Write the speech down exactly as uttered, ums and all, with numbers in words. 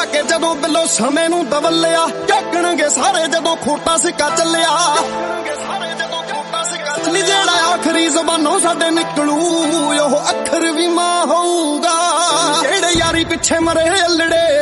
ਕੇ ਜਦੋਂ ਬਿੱਲੋ ਸਮੇਂ ਨੂੰ ਦਵਲਿਆ ਝਾਕਣਗੇ ਸਾਰੇ ਜਦੋਂ ਖੋਟਾ ਸਿੱਕਾ ਚੱਲਿਆ ਨੀ ਜਿਹੜਾ ਆਖਰੀ ਜ਼ਬਾਨੋਂ ਸਾਡੇ ਨਿਕਲੂ ਉਹ ਅੱਖਰ ਵੀ ਮਾਂ ਹੋਊਗਾ ਜਿਹੜੇ ਯਾਰੀ ਪਿੱਛੇ ਮਰੇ ਅਲੜੇ